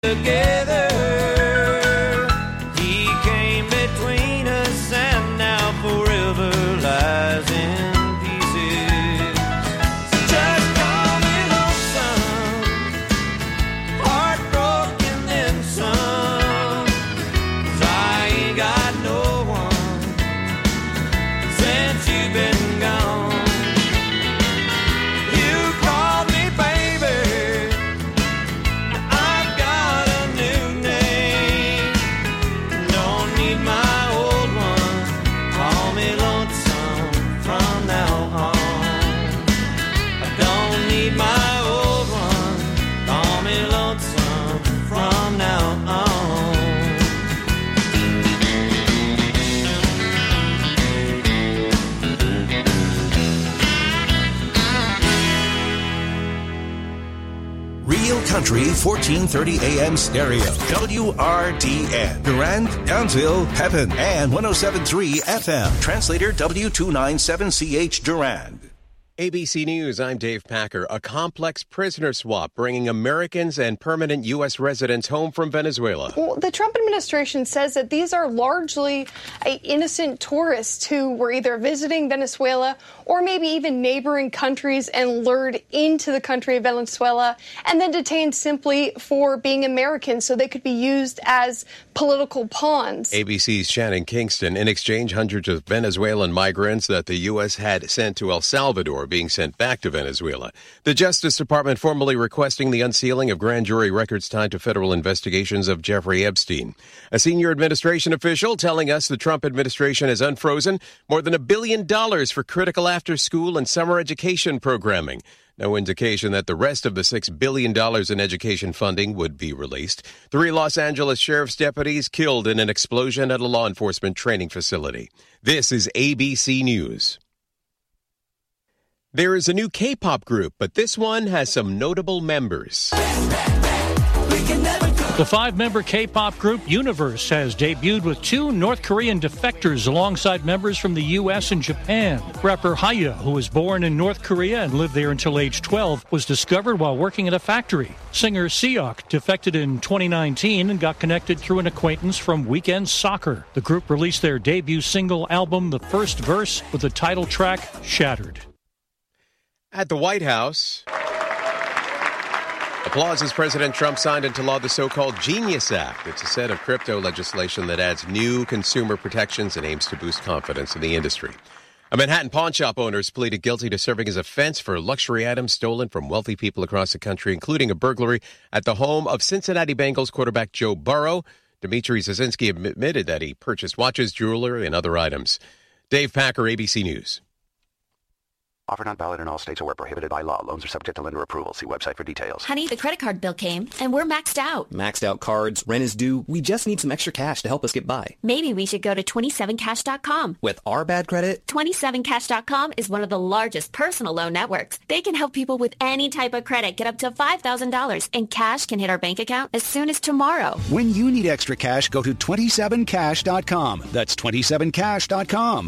together. He came between us and now forever lies in pieces. Just call me lonesome, heartbroken then some, 'cause I ain't got no one since you've been gone. You called me baby, I've got a new name. Don't need my old one, call me lonesome from now on. I don't need my old one, call me lonesome from now on. Real Country 1430 AM stereo. WRDN. Durand, Townsville, Pepin, and 107.3 FM. Translator W297CH Durand. ABC News, I'm Dave Packer. A complex prisoner swap bringing Americans and permanent U.S. residents home from Venezuela. Well, the Trump administration says that these are largely innocent tourists who were either visiting Venezuela or maybe even neighboring countries and lured into the country of Venezuela and then detained simply for being Americans so they could be used as political pawns. ABC's Shannon Kingston. In exchange, hundreds of Venezuelan migrants that the U.S. had sent to El Salvador being sent back to Venezuela. The Justice Department formally requesting the unsealing of grand jury records tied to federal investigations of Jeffrey Epstein. A senior administration official telling us the Trump administration has unfrozen more than $1 billion for critical after-school and summer education programming. No indication that the rest of the $6 billion in education funding would be released. 3 Los Angeles sheriff's deputies killed in an explosion at a law enforcement training facility. This is ABC News. There is a new K-pop group, but this one has some notable members. The 5-member K-pop group Universe has debuted with 2 North Korean defectors alongside members from the U.S. and Japan. Rapper Haya, who was born in North Korea and lived there until age 12, was discovered while working at a factory. Singer Seok defected in 2019 and got connected through an acquaintance from Weekend Soccer. The group released their debut single album, The First Verse, with the title track, Shattered. At the White House, applause as President Trump signed into law the so-called Genius Act. It's a set of crypto legislation that adds new consumer protections and aims to boost confidence in the industry. A Manhattan pawn shop owner has pleaded guilty to serving as a fence for luxury items stolen from wealthy people across the country, including a burglary at the home of Cincinnati Bengals quarterback Joe Burrow. Dmitry Zazinski admitted that he purchased watches, jewelry, and other items. Dave Packer, ABC News. Offer not valid in all states or where prohibited by law. Loans are subject to lender approval. See website for details. Honey, the credit card bill came, and we're maxed out. Maxed out cards, rent is due. We just need some extra cash to help us get by. Maybe we should go to 27cash.com. With our bad credit? 27cash.com is one of the largest personal loan networks. They can help people with any type of credit get up to $5,000, and cash can hit our bank account as soon as tomorrow. When you need extra cash, go to 27cash.com. That's 27cash.com.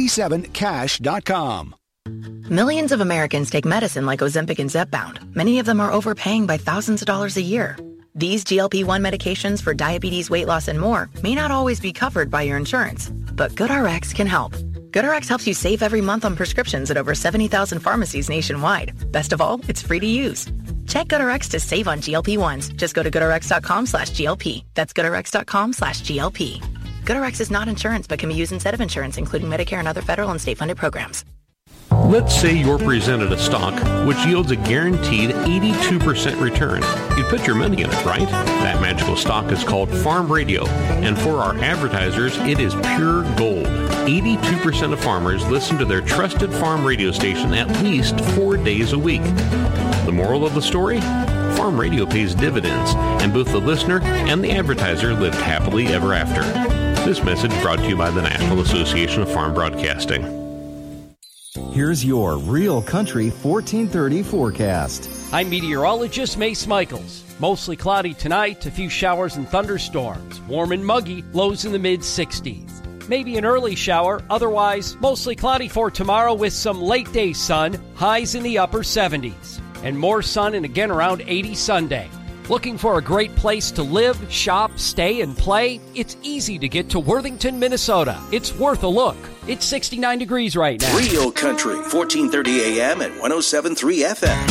27cash.com. Millions of Americans take medicine like Ozempic and Zepbound. Many of them are overpaying by thousands of dollars a year. These GLP-1 medications for diabetes, weight loss, and more may not always be covered by your insurance, but GoodRx can help. GoodRx helps you save every month on prescriptions at over 70,000 pharmacies nationwide. Best of all, it's free to use. Check GoodRx to save on GLP-1s. Just go to GoodRx.com/GLP. That's GoodRx.com/GLP. GoodRx is not insurance but can be used instead of insurance, including Medicare and other federal and state-funded programs. Let's say you're presented a stock which yields a guaranteed 82% return. You'd put your money in it, right? That magical stock is called Farm Radio, and for our advertisers, it is pure gold. 82% of farmers listen to their trusted farm radio station at least 4 days a week. The moral of the story? Farm Radio pays dividends, and both the listener and the advertiser lived happily ever after. This message brought to you by the National Association of Farm Broadcasting. Here's your Real Country 1430 forecast. I'm meteorologist Mace Michaels. Mostly cloudy tonight, a few showers and thunderstorms. Warm and muggy, lows in the mid-60s. Maybe an early shower, otherwise mostly cloudy for tomorrow with some late-day sun, highs in the upper 70s. And more sun and again around 80 Sunday. Looking for a great place to live, shop, stay, and play? It's easy to get to Worthington, Minnesota. It's worth a look. It's 69 degrees right now. Real Country, 1430 AM and 107.3 FM.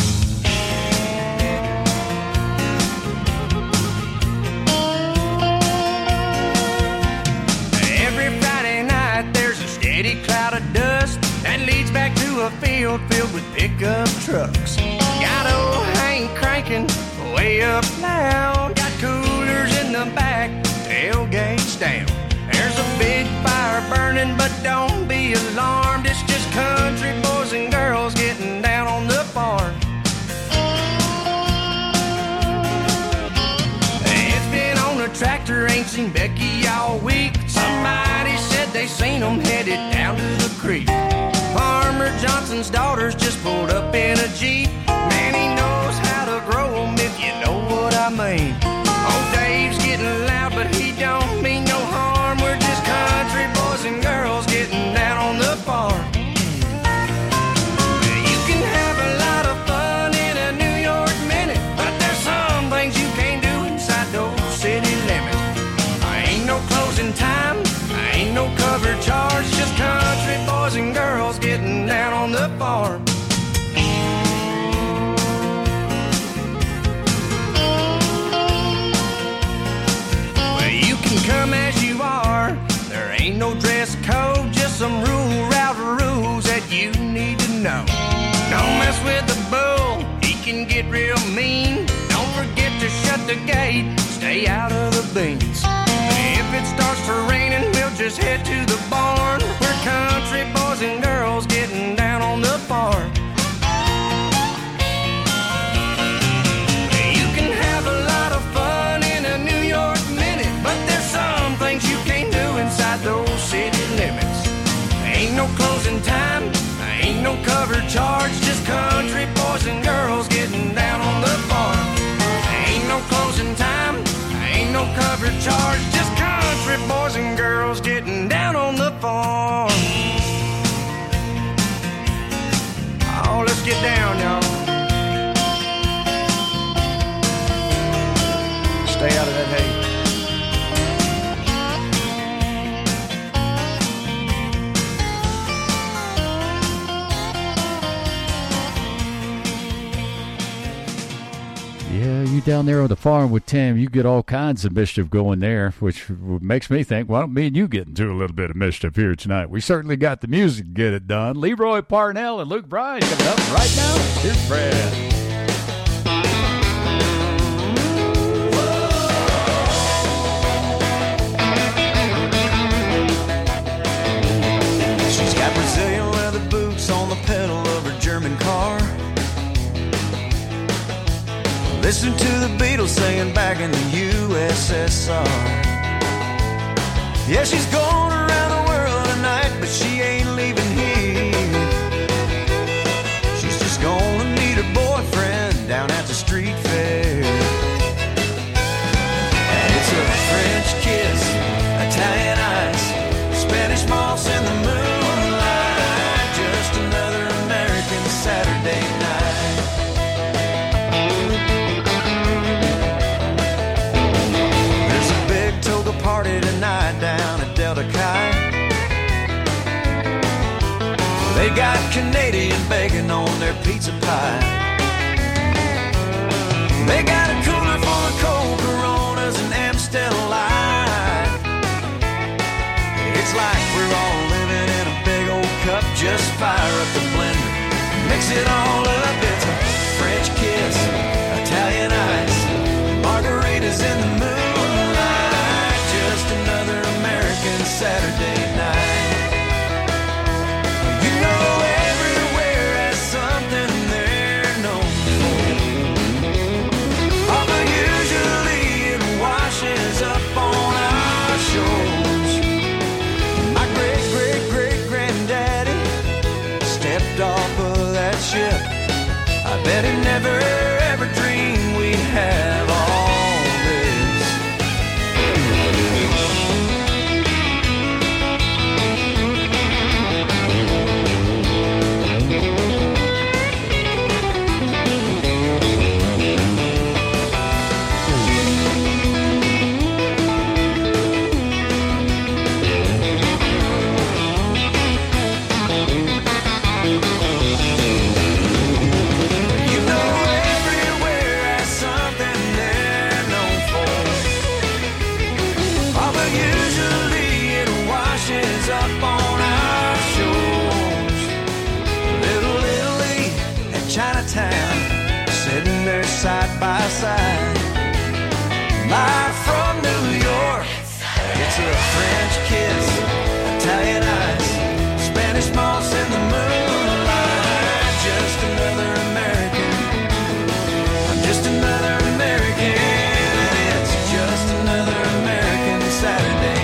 Cloud of dust that leads back to a field filled with pickup trucks. Got old Hank cranking way up loud. Got coolers in the back, tailgates down. There's a big fire burning, but don't be alarmed. It's just country boys and girls getting down on the farm. It's been on a tractor, ain't seen Becky all week. Somebody said they seen them headed down to the creek. Farmer Johnson's daughters just pulled up in a Jeep. Man, he knows how to grow them, if you know what I mean. Old Dave's getting loud, but he don't mean no harm. We're just country boys and girls getting down on the farm. You can have a lot of fun in a New York minute, but there's some things you can't do inside those city limits. Ain't no closing time, ain't no cover charge, just country boys and girls getting down on the farm. Well, you can come as you are, there ain't no dress code, just some route rules that you need to know. Don't mess with the bull, he can get real mean. Don't forget to shut the gate, stay out of the beans. If it starts to raining, we'll just head to the barn. We're country boys and girls getting down on the farm. You can have a lot of fun in a New York minute, but there's some things you can't do inside those city limits. Ain't no closing time, ain't no cover charge, just country boys and girls getting down on the farm. Ain't no closing time, ain't no cover charge, just country boys and girls getting down on the farm. Oh, let's get down, y'all. Stay out of that hay. Yeah, you down there on the farm with Tim, you get all kinds of mischief going there, which makes me think, why don't me and you get into a little bit of mischief here tonight? We certainly got the music to get it done. Leroy Parnell and Luke Bryan coming up right now. Here's Fred. She's got Brazilian leather boots on the pedal of her German car. Listen to the Beatles singing back in the USSR. Yeah, she's going around the world tonight, but she ain't leaving here. She's just gonna meet her boyfriend down at the street fair. And it's a French kiss, Italian ice, Spanish moss in the moonlight, just another American Saturday night. Party tonight down at Delta Chi. They got Canadian bacon on their pizza pie. They got a cooler full of cold Coronas and Amstel Light. It's like we're all living in a big old cup. Just fire up the blender, mix it all up. It's a French kiss, Italian ice, margaritas in the moonlight. Another American Saturday night. You know everywhere has something they're known for. Although usually it washes up on our shores. My great-great-great-granddaddy stepped off of that ship. I bet he never ever dreamed we'd have all this. Live from New York, it's a French kiss, Italian ice, Spanish moss in the moonlight. Just another American. I'm just another American. It's just another American Saturday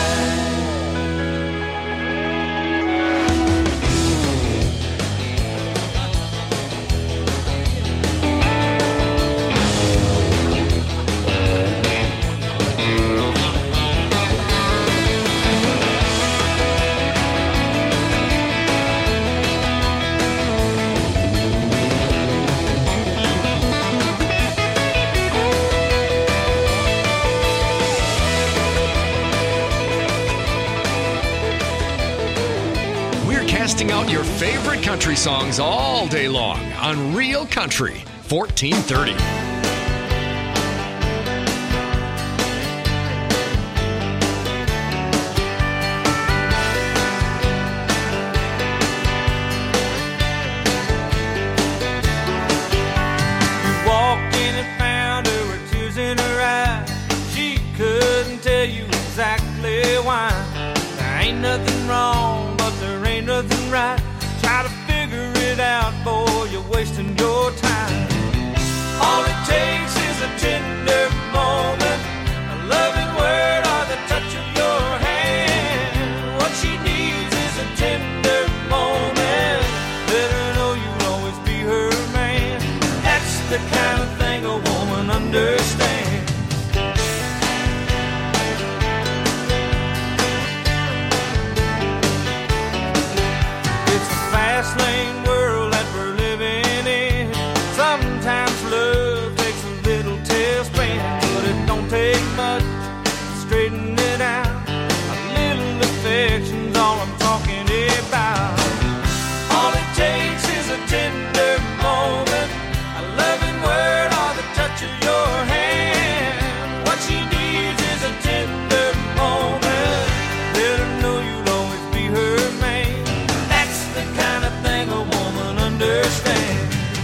Casting out your favorite country songs all day long on Real Country 1430. walked in and found her with tears in her eyes. She couldn't tell you exactly why. There ain't nothing wrong, but there ain't nothing right. Try to figure it out, boy, you're wasting your time. All it takes is a tender moment, a loving word or the touch of your hand. What she needs is a tender moment. Let her know you'll always be her man. That's the kind of thing a woman understands. It's a fast lane world that we're living in. Sometimes love takes a little tailspin, but it don't take much to straighten it out. A little affection's all I'm talking about. All it takes is a tender moment, a loving word or the touch of your hand. What she needs is a tender moment. Let her know you'll always be her man. That's the kind of thing a woman understands.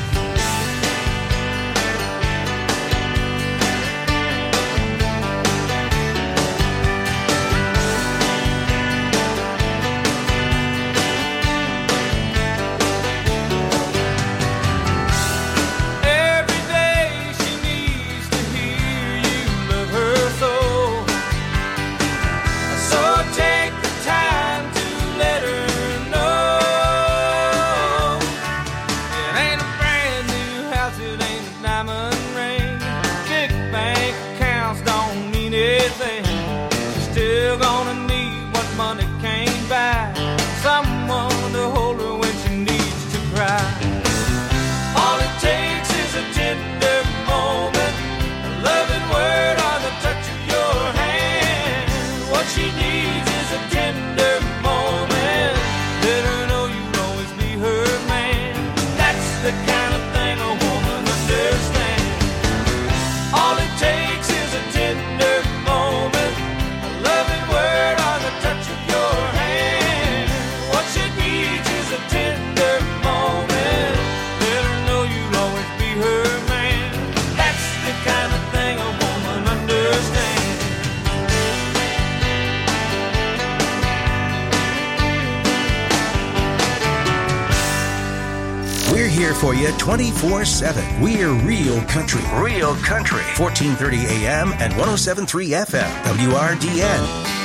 Every day she needs to hear you love her so. So take the time to let her know. It ain't a brand new house, it ain't a diamond ring. Big bank accounts don't mean anything. She's still gonna need what money can't buy. Someone to hold her when she needs to cry. All it takes is a tender moment, a loving word or the touch of your hand. What she needs is a tender moment. Let her know you'll always be her man. That's the kind of thing a woman understands. All it takes is a tender moment, a loving word or the touch of your hand. What she needs is a tender moment. Let her know you'll always be her man. That's the kind of thing a woman understands. We're here for you 24/7. We're Real Country. Real Country. 1430 AM and 107.3 FM. WRDN.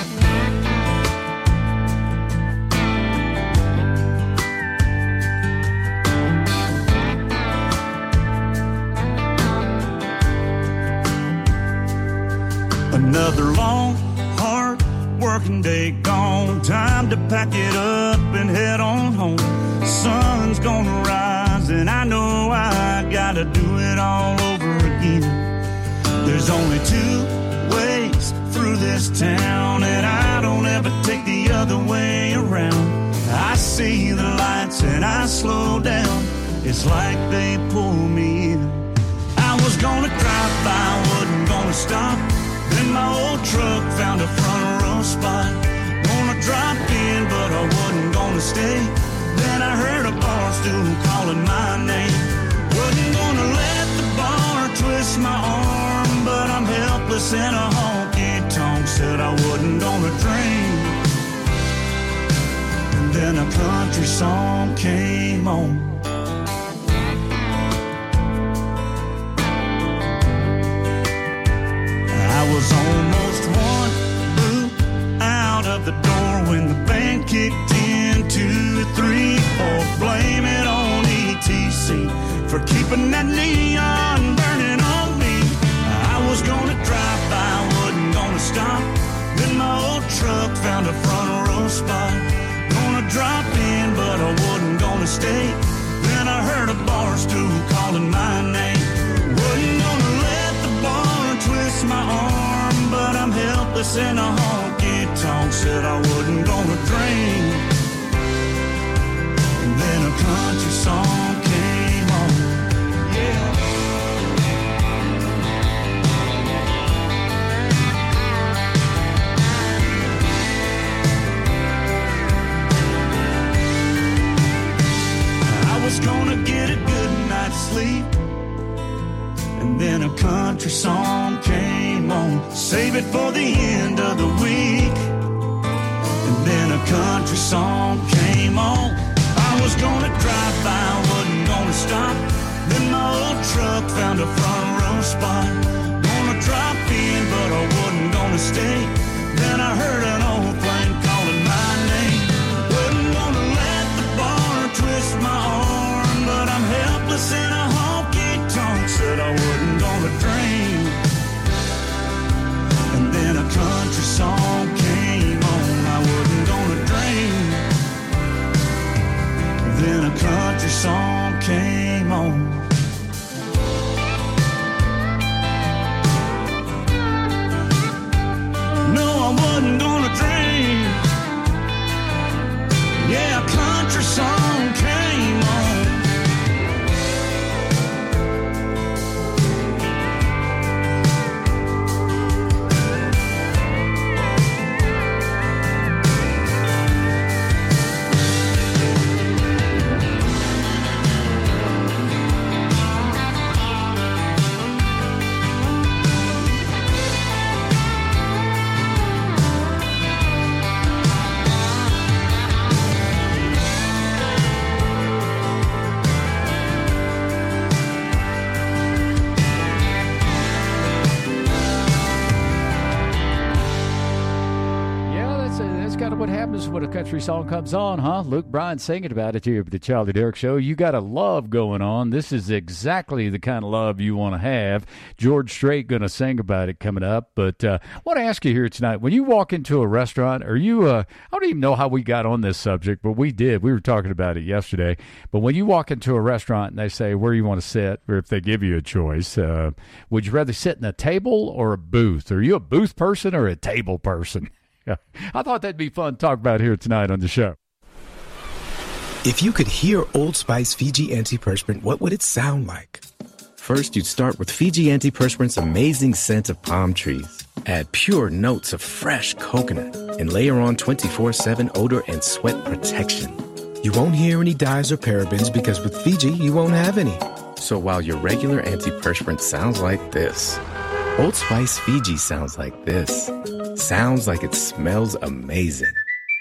Another long, hard working day gone. Time to pack it up and head on home. Sun's gonna rise and I know I gotta do it all over again. There's only two ways through this town and I don't ever take the other way around. I see the lights and I slow down. It's like they pull me in. I was gonna drive by, wasn't gonna stop. Then my old truck found a front row spot. Gonna drop in, but I wasn't gonna stay. Then I heard a bar stool calling my name. Wasn't gonna let the bar twist my arm, but I'm helpless helpless in a honky-tonk, said I wasn't gonna drink. And then a country song came on. I was almost one boot out of the door when the band kicked in 2, 3, 4. Blame it on ETC for keeping that neon burning on me. I was gonna drive by, wasn't gonna stop. Then my old truck found a front row spot. Gonna drop in, but I wasn't gonna stay. Then I heard a bar stool calling my name. Wasn't gonna let the bar twist my arm, but I'm helpless in a honky-tonk, said I wasn't gonna drink. And then a country song came on. Yeah. I was gonna get a good night's sleep, and then a country song came on. Save it for the end of the week. And then a country song came on. I was gonna drive by, wasn't gonna stop. Then my old truck found a front row spot. Gonna drop in, but I wasn't gonna stay. Then I heard an old flame calling my name. Wasn't gonna let the bar twist my arm, but I'm helpless in a honky-tonk, said I wasn't gonna drink. And then a country song came on. I wasn't gonna drink. Then a country song came on. No, I wasn't gonna drink. Yeah, a country song came on. When a country song comes on, huh? Luke Bryan singing about it here at the Charlie Derrick Show. You got a love going on. This is exactly the kind of love you want to have. George Strait going to sing about it coming up. But I want to ask you here tonight, when you walk into a restaurant, are you, I don't even know how we got on this subject, but we did. We were talking about it yesterday. But when you walk into a restaurant and they say where you want to sit, or if they give you a choice, would you rather sit in a table or a booth? Are you a booth person or a table person? I thought that'd be fun to talk about here tonight on the show. If you could hear Old Spice Fiji Antiperspirant, what would it sound like? First, you'd start with Fiji Antiperspirant's amazing scent of palm trees. Add pure notes of fresh coconut and layer on 24/7 odor and sweat protection. You won't hear any dyes or parabens because with Fiji, you won't have any. So while your regular antiperspirant sounds like this, Old Spice Fiji sounds like this. Sounds like it smells amazing.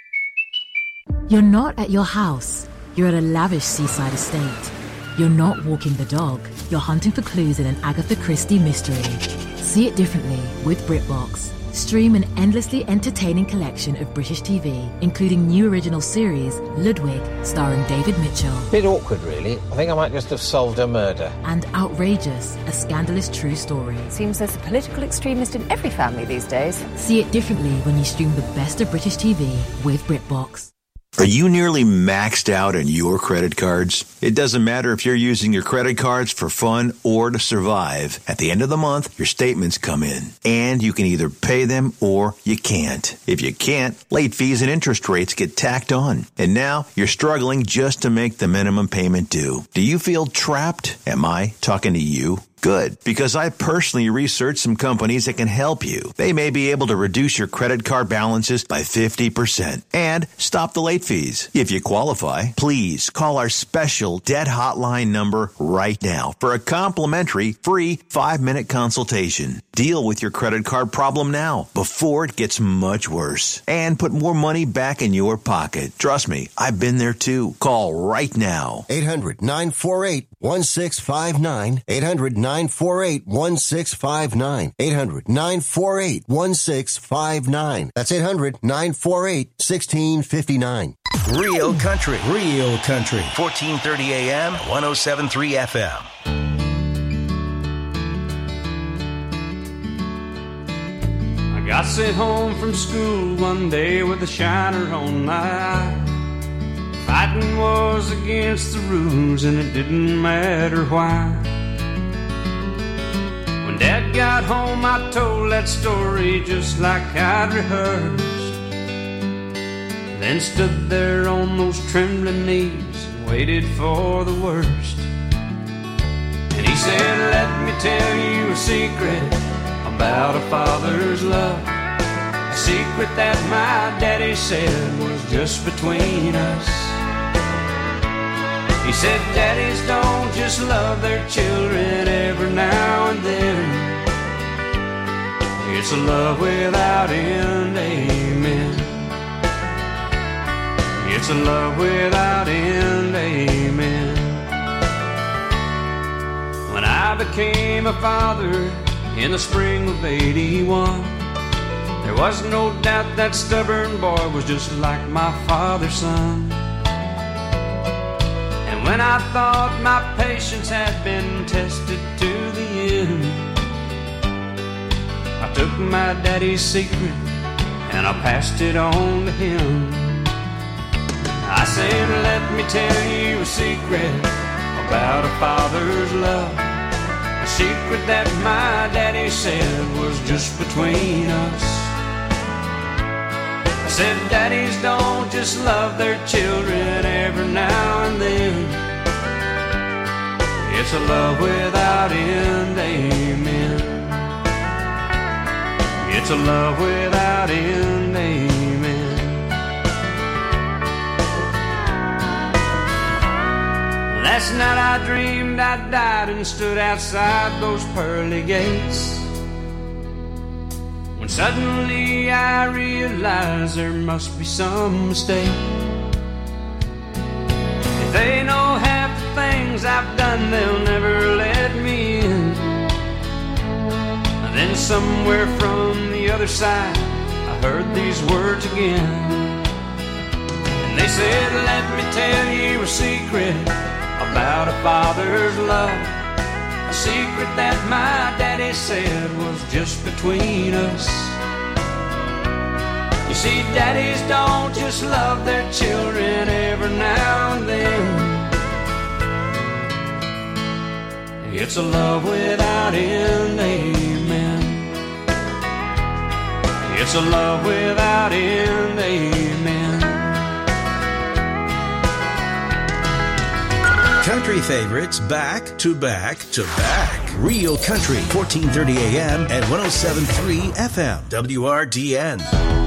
You're not at your house. You're at a lavish seaside estate. You're not walking the dog. You're hunting for clues in an Agatha Christie mystery. See it differently with BritBox. Stream an endlessly entertaining collection of British TV, including new original series, Ludwig, starring David Mitchell. Bit awkward, really. I think I might just have solved a murder. And Outrageous, a scandalous true story. Seems there's a political extremist in every family these days. See it differently when you stream the best of British TV with BritBox. Are you nearly maxed out on your credit cards? It doesn't matter if you're using your credit cards for fun or to survive. At the end of the month, your statements come in, and you can either pay them or you can't. If you can't, late fees and interest rates get tacked on. And now you're struggling just to make the minimum payment due. Do you feel trapped? Am I talking to you? Good, because I personally researched some companies that can help you. They may be able to reduce your credit card balances by 50% and stop the late fees. If you qualify, please call our special debt hotline number right now for a complimentary free 5-minute consultation. Deal with your credit card problem now before it gets much worse and put more money back in your pocket. Trust me, I've been there too. Call right now. 800-948-1659. 800-948-1659. 800-948-1659. That's 800-948-1659. Real Country. Real Country. 1430 AM, 107.3 FM. I got sent home from school one day with a shiner on my eye. Fighting was against the rules and it didn't matter why. When Dad got home I told that story just like I'd rehearsed. Then stood there on those trembling knees and waited for the worst. And he said, let me tell you a secret about a father's love. A secret that my daddy said was just between us. He said, daddies don't just love their children every now and then. It's a love without end, amen. It's a love without end, amen. When I became a father in the spring of '81, there was no doubt that stubborn boy was just like my father's son. And when I thought my patience had been tested to the end, I took my daddy's secret and I passed it on to him. I said, let me tell you a secret about a father's love. A secret that my daddy said was just between us. I said, daddies don't just love their children every now and then. It's a love without end, amen. It's a love without end, amen. Last night I dreamed I died and stood outside those pearly gates, when suddenly I realized there must be some mistake. If they know half the things I've done, they'll never let me in. And then somewhere from the other side I heard these words again. And they said, let me tell you a secret about a father's love. A secret that my daddy said was just between us. You see, daddies don't just love their children every now and then. It's a love without end, amen. It's a love without end, amen. Country favorites back to back to back. Real Country, 1430 AM and 107.3 FM. WRDN.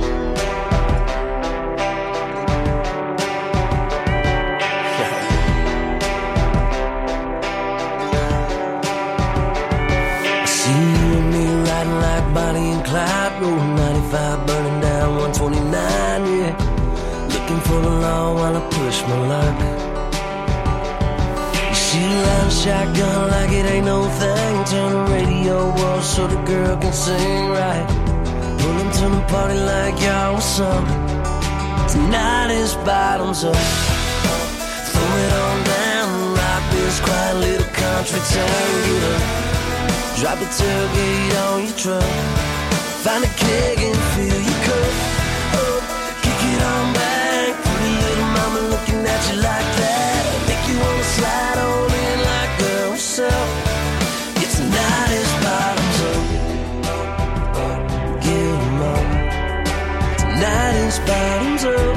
Road 95 burning down 129, yeah. Looking for the law while I push my luck. You see the line shotgun like it ain't no thing. Turn the radio off so the girl can sing right. Pull them to the party like y'all was some. Tonight is bottoms up. Throw it on down, rock this quiet little country town. Get up, drop the tailgate on your truck. Find a keg and fill your cup up. Kick it on back. Pretty little mama looking at you like that. Make you wanna slide on in like girl herself. It's tonight is bottoms up. Get 'em up. Tonight is bottoms up.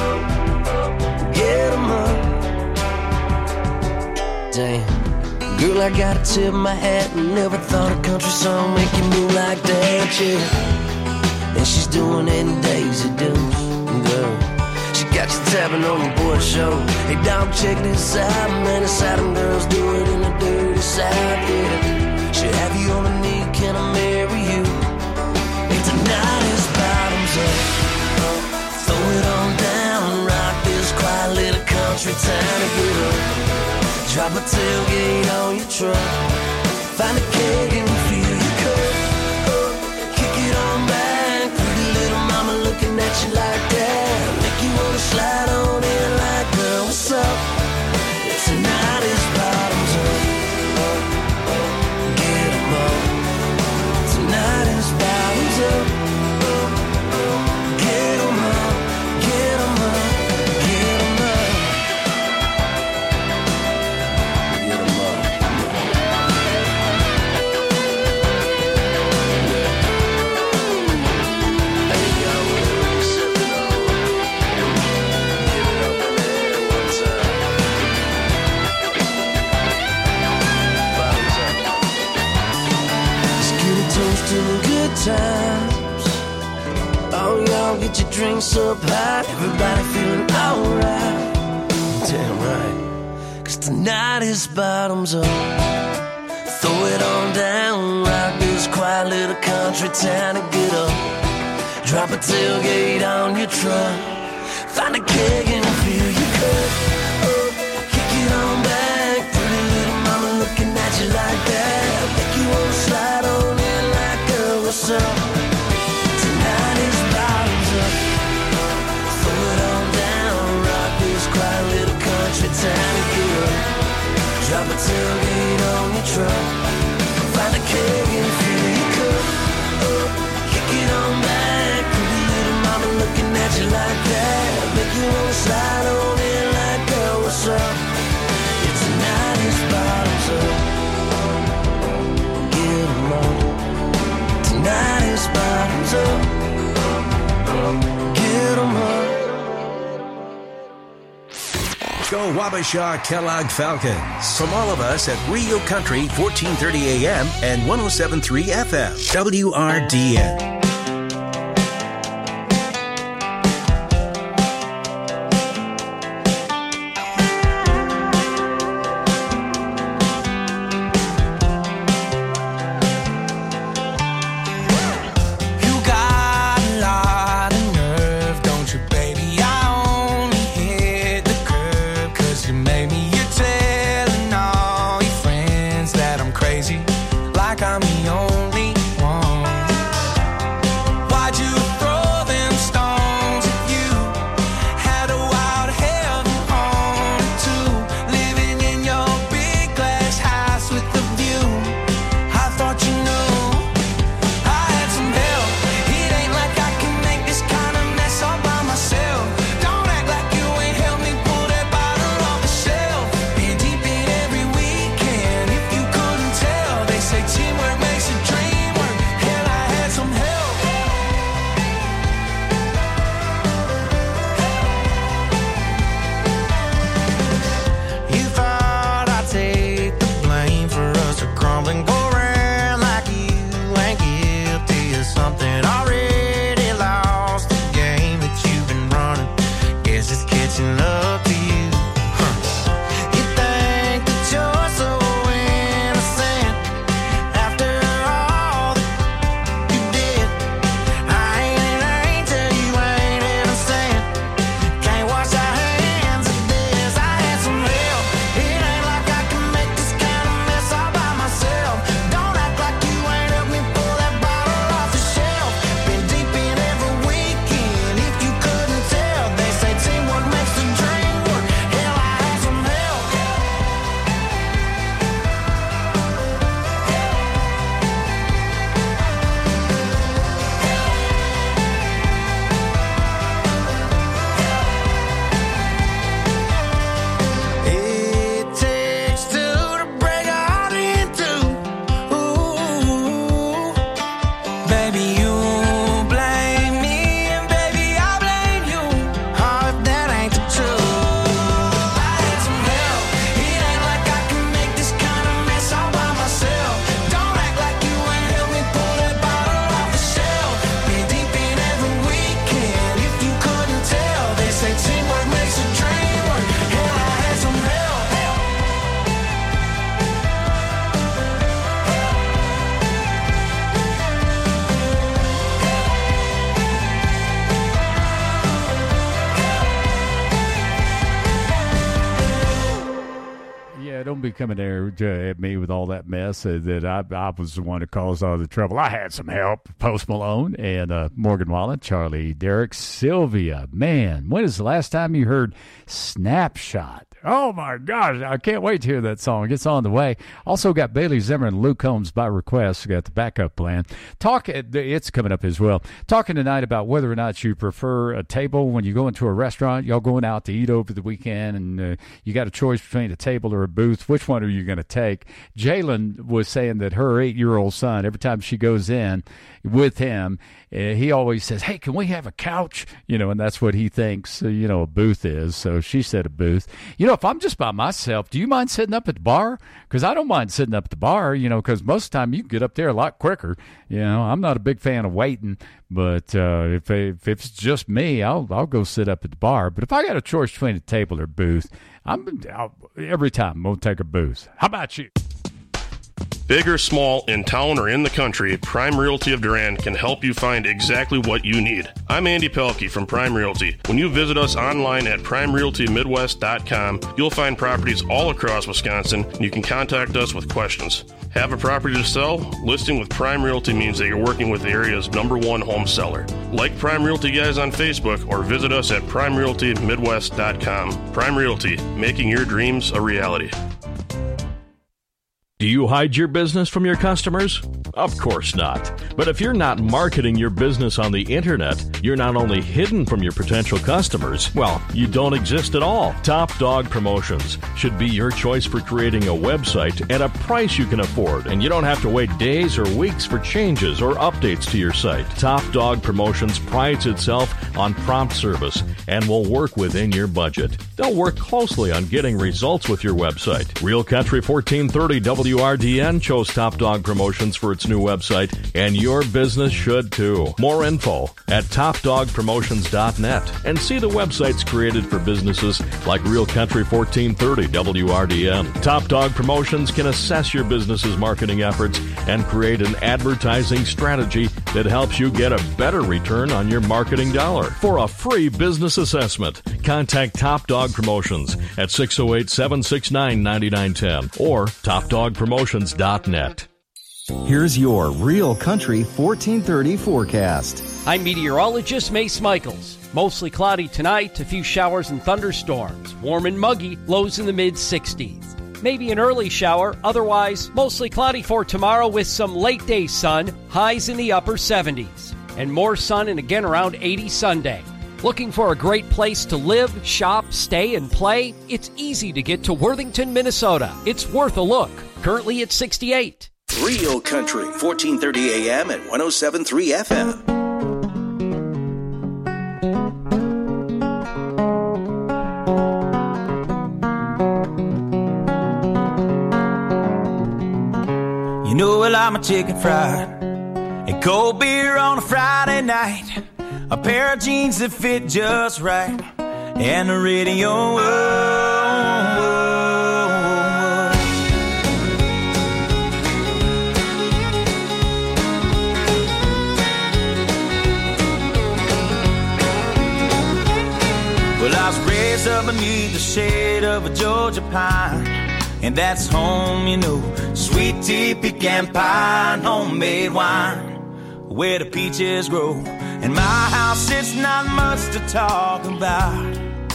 Get 'em up. Damn. Girl, Well, I gotta tip my hat. Never thought a country song make you move like that, yeah. And she's doing it in Daisy Dukes, girl. She got you tapping on your boy show. Hey, dog, check this out, man. It's how them girls do it in the dirty South, yeah. She'll have you on a knee, can I marry you? Hey, tonight is bottoms up. Throw it on down, rock this quiet little country town and get up. Drop a tailgate on your truck. Find a keg and fill your cup. Kick it on back. Pretty little mama looking at you like that. Make you wanna slide on in like, girl, what's up? Tonight is bottoms up. Get 'em up. Tonight is bottoms up. Get 'em up. Get 'em up. Get 'em up. Get 'em up. Hey, yo, sip it up. Give it up in there one time. Bottoms up. Let's get a toast to the good times. Oh, y'all get your drinks up high. Everybody feeling alright. Damn right. 'Cause tonight is bottoms up. Throw it on down. Rock this quiet little country town and get up. Drop a tailgate on your truck. Find a keg and fill your cup. Kick it on back. Pretty little mama looking at you like that. Make you wanna slide on in like, girl, what's up? Tonight is bottoms up. Throw it on down. Rock this quiet little country town and get up. Drop a tailgate on your truck. Find a keg and fill your cup. Kick it on back. Pretty little mama looking at you like that. Make you wanna slide on in like, girl, what's up? Yeah, tonight is bottoms up. Get 'em up. Tonight is bottoms up. Get 'em up. Go Wabasha Kellogg Falcons. From all of us at Real Country 1430 AM and 107.3 FM. WRDN. You got a lot of nerve, don't you, baby? I only hit the curb 'cause you made me. You're telling all your friends that I'm crazy, like I'm the only one. be coming there at me with all that mess that I was the one that caused all the trouble. I had some help. Post Malone and Morgan Wallen, Charlie, Derek, Sylvia. Man, when is the last time you heard Snapshot? Oh, my gosh. I can't wait to hear that song. It's on the way. Also got Bailey Zimmer and Luke Combs by request. We got the backup plan. It's coming up as well. Talking tonight about whether or not you prefer a table when you go into a restaurant. Y'all going out to eat over the weekend, and you got a choice between a table or a booth. Which one are you going to take? Jalen was saying that her 8-year-old son, every time she goes in with him, he always says, hey, can we have a couch? And that's what he thinks, a booth is. So she said a booth. If I'm just by myself, do you mind sitting up at the bar? Because I don't mind sitting up at the bar, because most of the time you can get up there a lot quicker. I'm not a big fan of waiting, but if it's just me, I'll go sit up at the bar. But if I got a choice between a table or booth, every time I'm going to take a booth. How about you? Big or small, in town or in the country, Prime Realty of Durand can help you find exactly what you need. I'm Andy Pelkey from Prime Realty. When you visit us online at PrimeRealtyMidwest.com, you'll find properties all across Wisconsin, and you can contact us with questions. Have a property to sell? Listing with Prime Realty means that you're working with the area's #1 home seller. Like Prime Realty Guys on Facebook or visit us at PrimeRealtyMidwest.com. Prime Realty, making your dreams a reality. Do you hide your business from your customers? Of course not. But if you're not marketing your business on the internet, you're not only hidden from your potential customers, well, you don't exist at all. Top Dog Promotions should be your choice for creating a website at a price you can afford, and you don't have to wait days or weeks for changes or updates to your site. Top Dog Promotions prides itself on prompt service and will work within your budget. They'll work closely on getting results with your website. Real Country 1430 WRDN chose Top Dog Promotions for its new website, and your business should too. More info at topdogpromotions.net, and see the websites created for businesses like Real Country 1430 WRDN. Top Dog Promotions can assess your business's marketing efforts and create an advertising strategy that helps you get a better return on your marketing dollar. For a free business assessment, contact Top Dog Promotions at 608-769-9910 or topdogpromotions.net. Here's your Real Country 1430 forecast. I'm meteorologist Mace Michaels. Mostly cloudy tonight, a few showers and thunderstorms. Warm and muggy, lows in the mid-60s. Maybe an early shower, otherwise mostly cloudy for tomorrow with some late day sun, highs in the upper 70s. And more sun and again around 80 Sunday. Looking for a great place to live, shop, stay, and play? It's easy to get to Worthington, Minnesota. It's worth a look. Currently at 68. Real Country, 1430 AM and 107.3 FM. You know I like my chicken fried and cold beer on a Friday night. A pair of jeans that fit just right, and the radio. Well, I was raised up beneath the shade of a Georgia pine, and that's home, sweet tea, pecan pie, and homemade wine, where the peaches grow. In my house, it's not much to talk about,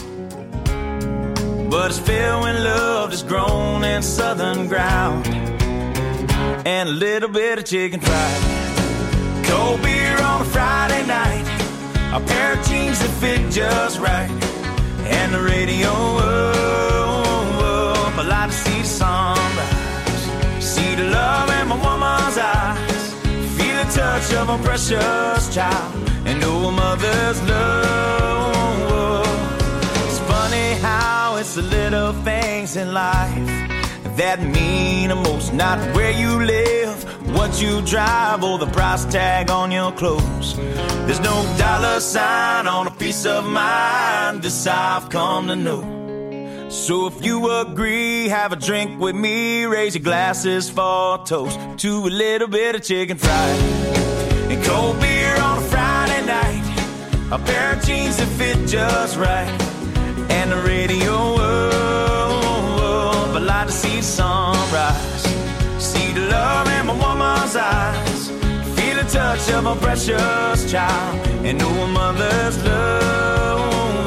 but it's filled when love is grown in southern ground, and a little bit of chicken fried, cold beer on a Friday night, a pair of jeans that fit just right, and the radio up. I like to see the sunrise, see the love in my woman's eyes, feel the touch of a precious child, and know a mother's love. It's funny how it's the little things in life that mean the most. Not where you live, what you drive, or the price tag on your clothes. There's no dollar sign on a piece of mind. This I've come to know. So if you agree, have a drink with me, raise your glasses for a toast to a little bit of chicken fried and cold beer on a Friday night, a pair of jeans that fit just right, and the radio up. I like to see the sun mama's eyes, feel the touch of a precious child, and know a mother's love.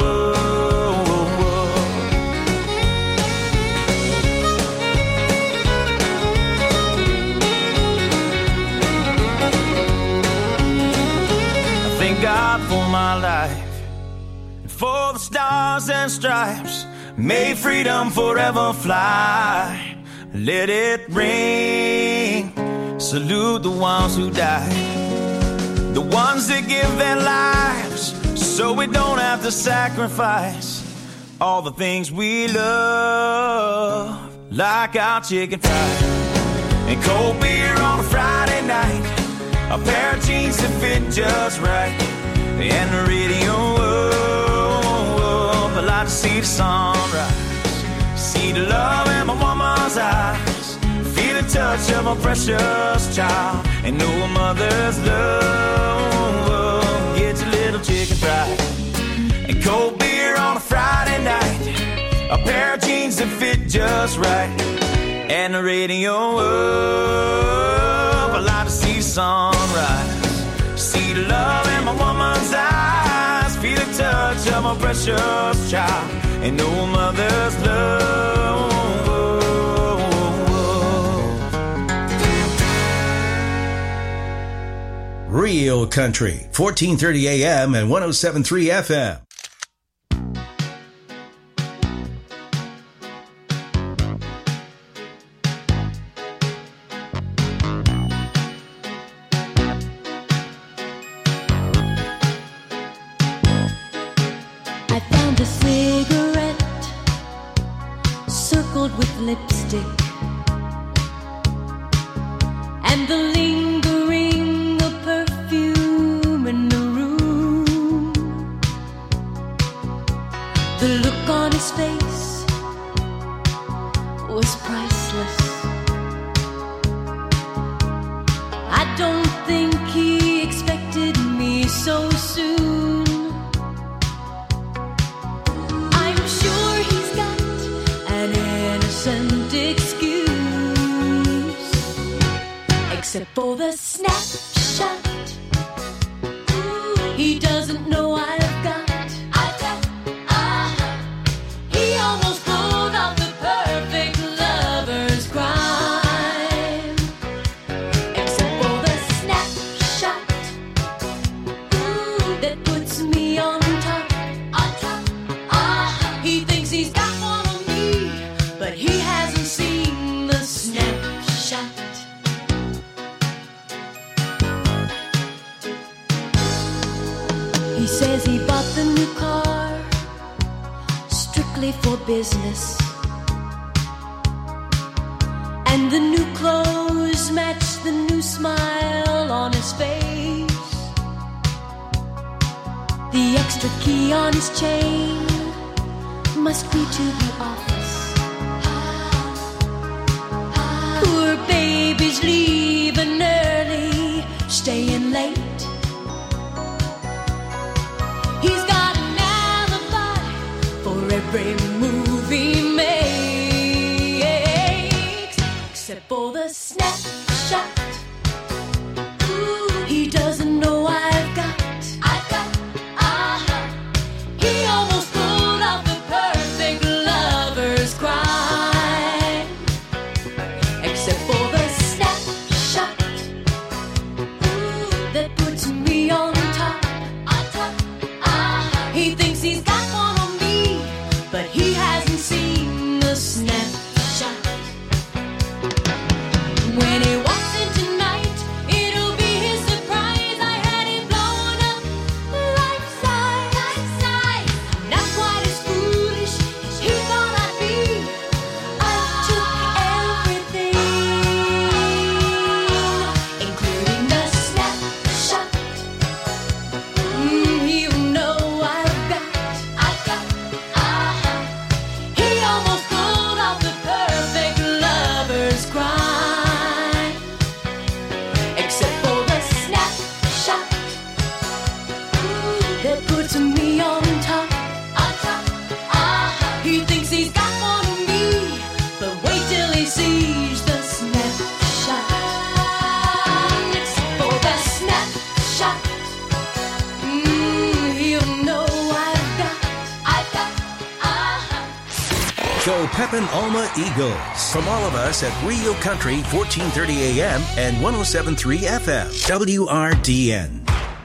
I thank God for my life, and for the stars and stripes. May freedom forever fly. Let it ring. Salute the ones who died, the ones that give their lives so we don't have to sacrifice all the things we love, like our chicken fried and cold beer on a Friday night, a pair of jeans that fit just right, and the radio up. I like to see the sunrise, see the love in my woman's eyes, feel the touch of a precious child, and know a mother's love. Get your little chicken fried and cold beer on a Friday night, a pair of jeans that fit just right, and the radio up. I like to see the sunrise, see the love in my woman's eyes, feel the touch of a precious child, and know a mother's love. Real Country, 1430 AM and 107.3 FM. I found a cigarette circled with lipstick, and the lingering of perfume in the room. The look on his face was priceless. I don't think he expected me so soon. I'm sure he's got an innocent excuse, except for the snapshot. He doesn't know I've got. He almost pulled off the perfect lover's crime, except for the snapshot that puts me on top. He thinks he's got one on me, but he hasn't seen the snapshot. He says he bought the new car strictly for business, and the new clothes match the new smile on his face. The extra key on his chain must be to the office. Poor baby's leaving early, staying late. He's got an alibi for every move he makes, except for the snapshot. He doesn't know I've got. He almost pulled off the perfect lover's crime, except for the snapshot that puts me on top. He thinks he's got one on me, but he has Go Pepin Alma Eagles. From all of us at Rio Country, 1430 AM and 107.3 FM. WRDN.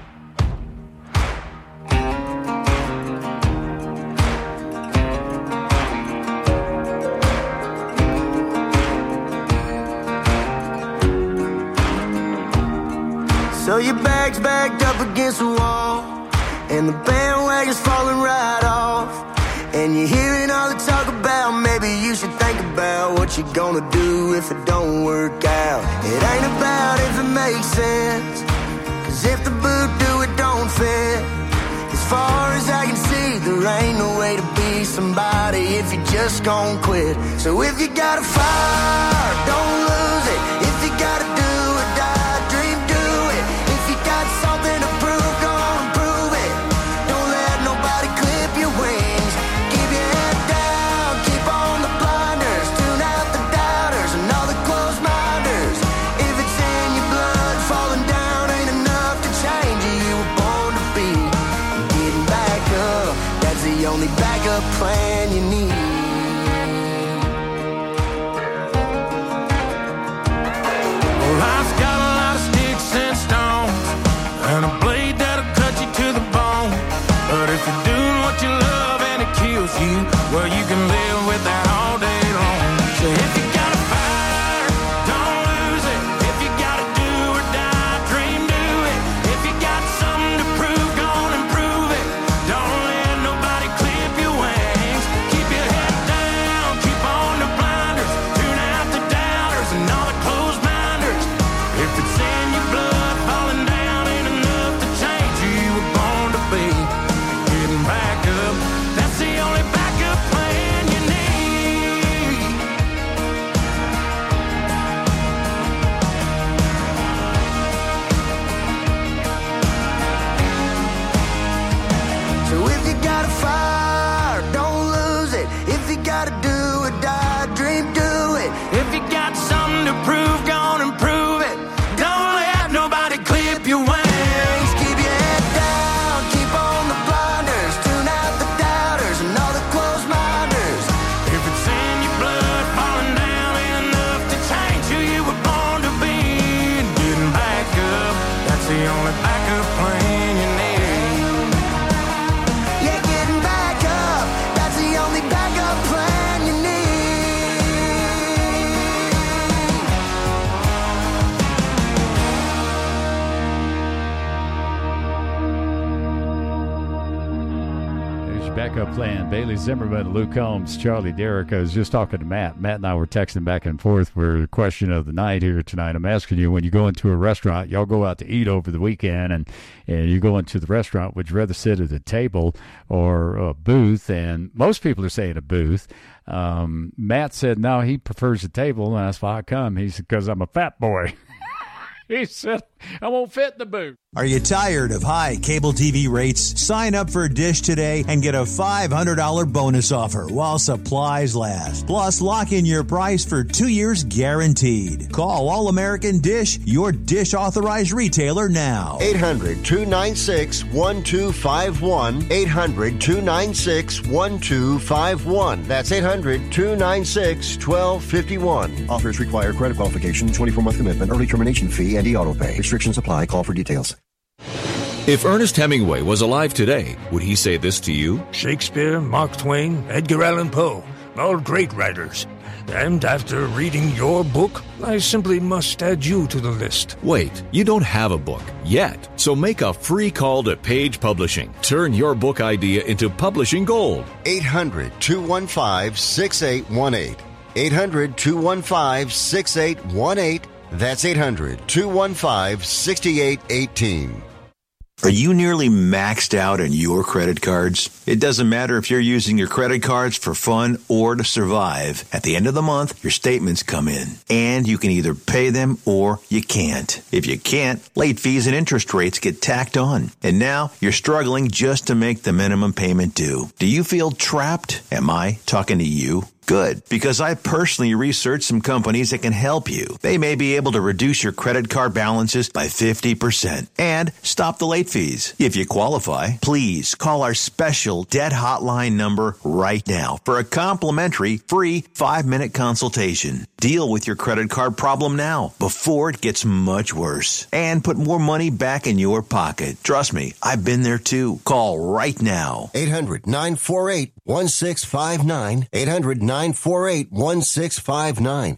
So your bag's backed up against the wall, and the bandwagon's falling right off, and you're hearing all the talk about maybe you should think about what you're gonna do if it don't work out. It ain't about if it makes sense, 'cause if the boot do it don't fit. As far as I can see, there ain't no way to be somebody if you just gon' quit. So if you got a fire, don't lose it. If you gotta do or die, dream, do it. If you got something to prove, go on and prove it. Don't let nobody clip your wings. Keep your head down, keep on the blinders. Tune out the doubters and all the closed minders. If it's in your blood, falling down ain't enough to change you. You were born to be. And getting back up, that's the only backup plan you need. Life's got a lot of sticks and stones, and a blade that'll cut you to the bone. But if you're doing what you love and it kills you, well, you can live with that all day long. So if you got a fire, don't lose it. If you gotta do or die, dream, do it. If you got something to prove, go on and prove it. Don't let nobody clip your wings. Keep your head down, keep on the blinders. Tune out the doubters and all the closed minders. If it's in your blood, falling down ain't enough to change who you were born to be. Getting back up, that's the only backup plan you need. So if you got a fire, don't lose it. If you gotta do or die, dream, do it. If you got something to prove, go on and prove it. Don't let nobody clip your wings. Keep your head down, keep on the blinders. Tune out the doubters and all the closed minders. If it's in your blood, falling down ain't enough to change who you were born to be. And getting back up, that's the only backup plan you need. Yeah, getting back up, that's the only backup plan you need. There's your backup plan. Bailey Zimmerman, Luke Combs, Charlie Derrick. I was just talking to Matt. Matt and I were texting back and forth for the question of the night here tonight. I'm asking you, when you go into a restaurant, y'all go out to eat over the weekend, and you go into the restaurant, would you rather sit at a table or a booth? And most people are saying a booth. Matt said, no, he prefers a table, and that's why I come. He said, because I'm a fat boy. He said, I won't fit in the booth. Are you tired of high cable TV rates? Sign up for Dish today and get a $500 bonus offer while supplies last. Plus, lock in your price for 2 years guaranteed. Call All American Dish, your Dish authorized retailer now. 800-296-1251. 800-296-1251. That's 800-296-1251. Offers require credit qualification, 24-month commitment, early termination fee, and e-auto pay. Restrictions apply. Call for details. If Ernest Hemingway was alive today, would he say this to you? Shakespeare, Mark Twain, Edgar Allan Poe, all great writers. And after reading your book, I simply must add you to the list. Wait, you don't have a book yet. So make a free call to Page Publishing. Turn your book idea into publishing gold. 800-215-6818. 800-215-6818. That's 800-215-6818. Are you nearly maxed out on your credit cards? It doesn't matter if you're using your credit cards for fun or to survive. At the end of the month, your statements come in, and you can either pay them or you can't. If you can't, late fees and interest rates get tacked on. And now you're struggling just to make the minimum payment due. Do you feel trapped? Am I talking to you? Good, because I personally researched some companies that can help you. They may be able to reduce your credit card balances by 50% and stop the late fees. If you qualify, please call our special debt hotline number right now for a complimentary free 5-minute consultation. Deal with your credit card problem now before it gets much worse and put more money back in your pocket. Trust me, I've been there too. Call right now. 800-948-1659. 800-948-1659.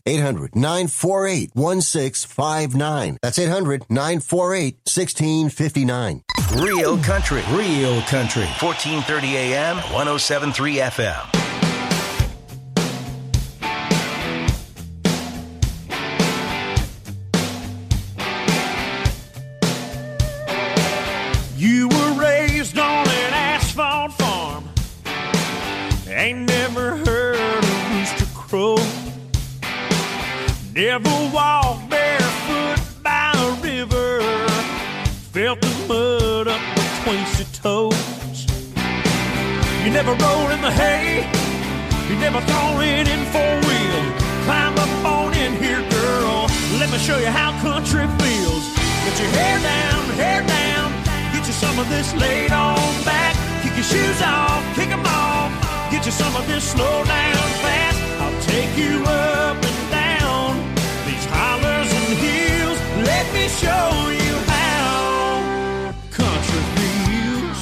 800-948-1659. That's 800-948-1659. Real Country. Real Country. 1430 AM, 107.3 FM. You were raised on an asphalt farm. Ain't never heard a rooster crow. Never walked barefoot by a river. Felt the mud up between your toes. You never rolled in the hay. You never thrown it in four-wheel. Climb up on in here, girl. Let me show you how country feels. Get your hair down, hair down. Get you some of this laid on back. Kick your shoes off, kick them off. Get you some of this slow down fast. I'll take you up and down these hollers and hills. Let me show you how country feels.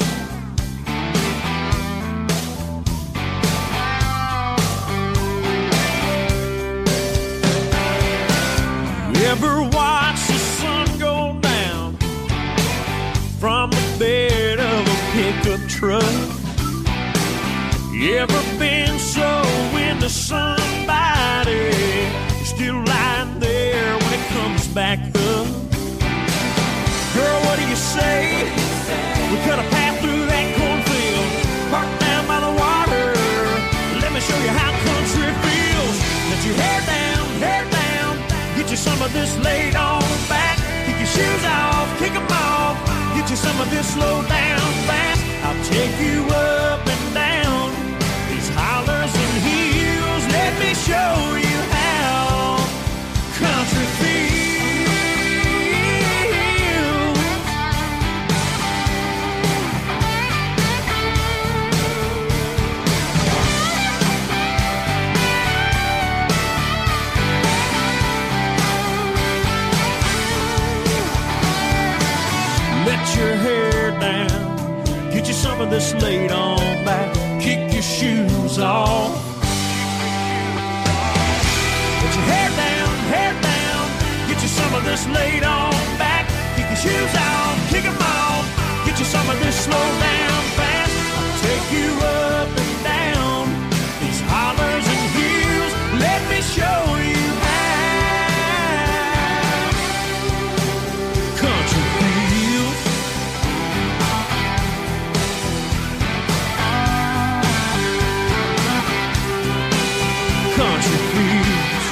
You ever watch the sun go down from the bed of a pickup truck? You ever been so into somebody still lying there when it comes back up? Girl, what do you say? We cut a path through that cornfield, parked down by the water. Let me show you how country feels. Let your hair down, hair down. Get you some of this laid on back. Kick your shoes off, kick them off. Get you some of this slow down fast. I'll take you up and down these hollers and hills. Let me show you how country feels. Let your hair down. Get you some of this laid on back. Kick your shoes off. Let your hair down, hair down. Get you some of this laid on back. Kick your shoes off, kick them off. Get you some of this slow down fast. I'll take you up and down these hollers and hills. Let me show you how country feels. Country feels.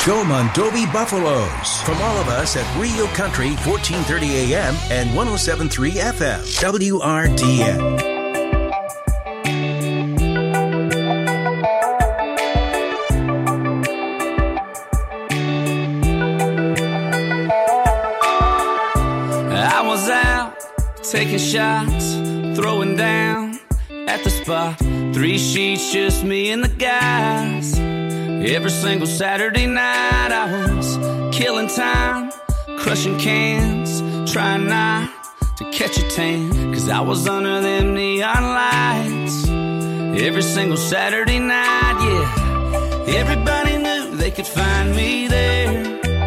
Go Mondovi Buffaloes. From all of us at Rio Country 1430 AM and 107.3 FM. WRDN. I was out taking shots, throwing down at the spot. 3 sheets, just me and the guys. Every single Saturday night I was killing time, crushing cans, trying not to catch a tan, 'cause I was under them neon lights. Every single Saturday night, yeah, everybody knew they could find me there.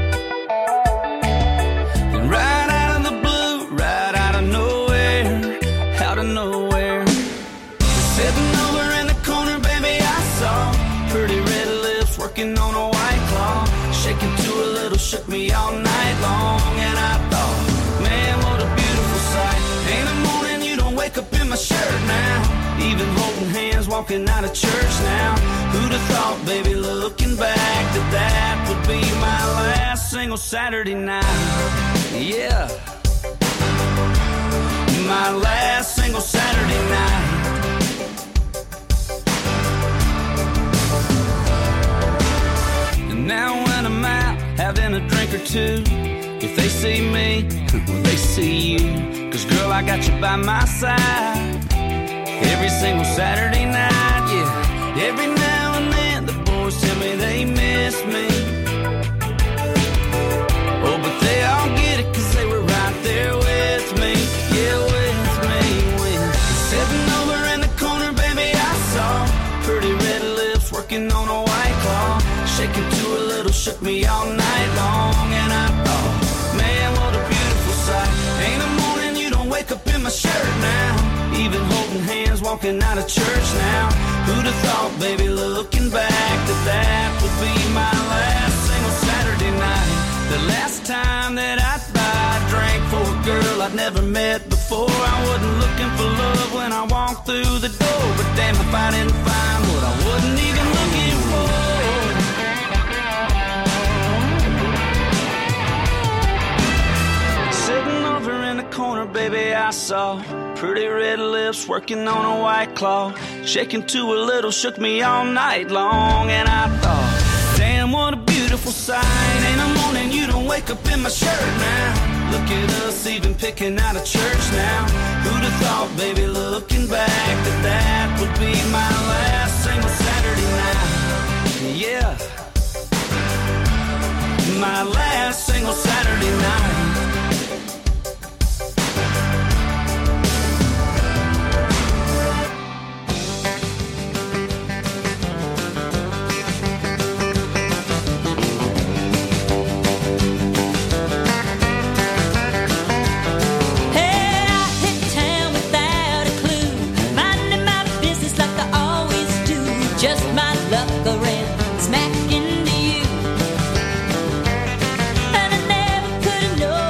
And right out of the blue, right out of nowhere, out of nowhere, sitting over in the corner, baby, I saw pretty red lips working on a white claw, shaking to a little, shook me all night long. And I thought, man, what a beautiful sight. Ain't a morning you don't wake up in my shirt now, even holding hands walking out of church now. Who'd have thought, baby, looking back, that that would be my last single Saturday night. Yeah, my last single Saturday night. Now when I'm out having a drink or two, if they see me, well, they see you. 'Cause girl, I got you by my side every single Saturday night, yeah. Every now and then the boys tell me they miss me. Oh, but they all get it 'cause they were right there with me, yeah, with me. When sitting over in the corner, baby, I saw pretty red lips working on a white claw, shaking to a little, shook me all night long. And I thought, man, what a beautiful sight. Ain't a morning you don't wake up in my shirt now, even holding hands walking out of church now. Who'd have thought, baby, looking back, that that would be my last single Saturday night. The last time that I'd buy a drink for a girl I'd never met before. I wasn't looking for love when I walked through the door, but damn if I didn't find what I wasn't even looking for. Sitting over in the corner, baby, I saw pretty red lips working on a white claw, shaking to a little, shook me all night long. And I thought, damn, what a beautiful sight. Ain't a morning you don't wake up in my shirt now. Look at us even picking out of church now. Who'd have thought, baby, looking back, that that would be my last single Saturday night. Yeah, my last single Saturday night. Just my luck around smack into you, and I never could have known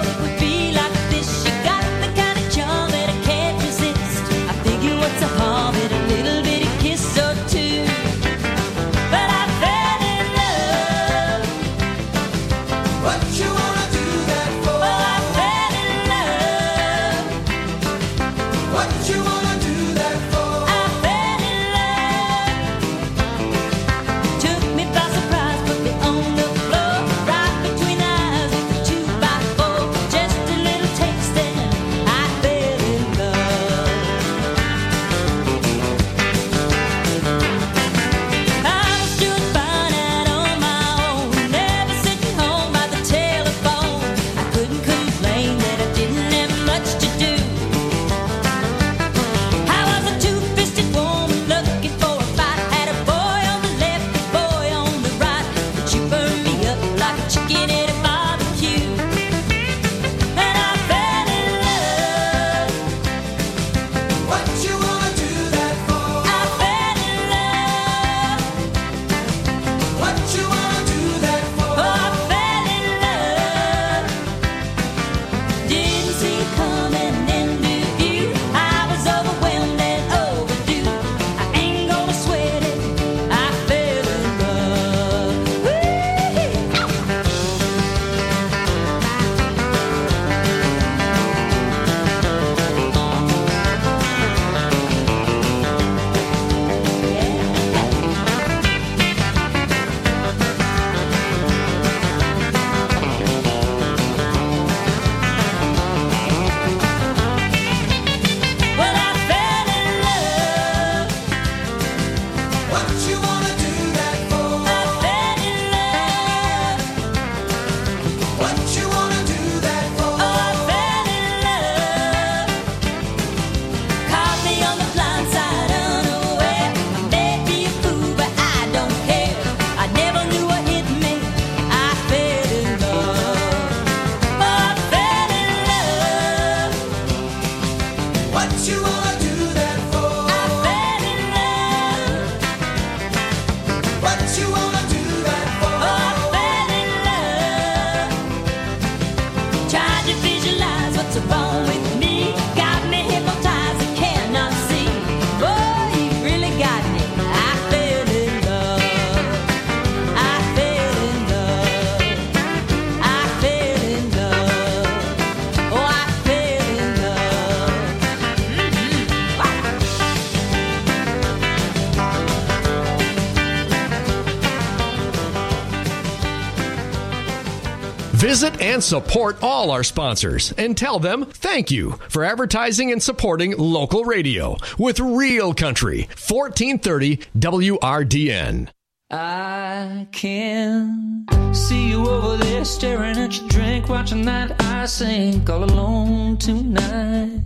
Visit and support all our sponsors and tell them thank you for advertising and supporting local radio with Real Country 1430 WRDN. I can see you over there staring at your drink, watching that I sink all alone tonight.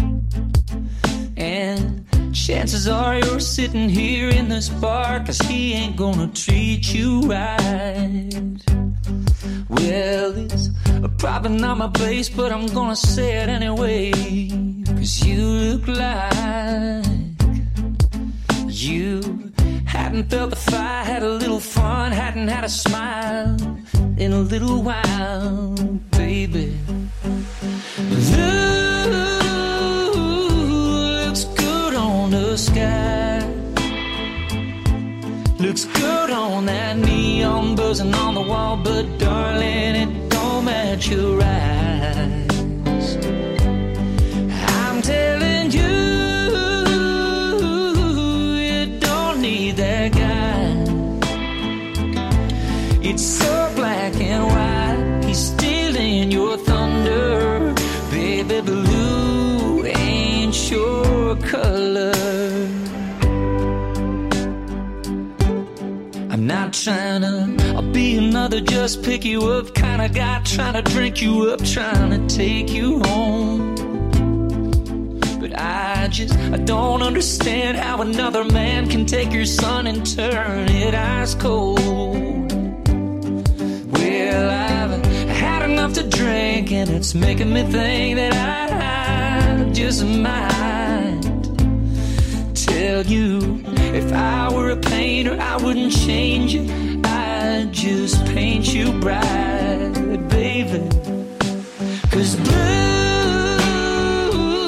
And chances are you're sitting here in this bar, 'cause he ain't gonna treat you right. Well, it's probably not my place, but I'm gonna say it anyway, 'cause you look like you hadn't felt the fire, had a little fun, hadn't had a smile in a little while, baby. Looks good on the sky, looks good on that neon buzzing on the wall, but darling, it don't match your eyes. I'm telling you, that guy. It's so black and white, he's stealing your thunder. Baby blue ain't your color. I'm not trying to be another just pick you up kind of guy, trying to drink you up, trying to take you home. I don't understand how another man can take your sun and turn it ice cold. Well, I've had enough to drink, and it's making me think that I just might tell you, if I were a painter, I wouldn't change you, I'd just paint you bright, baby.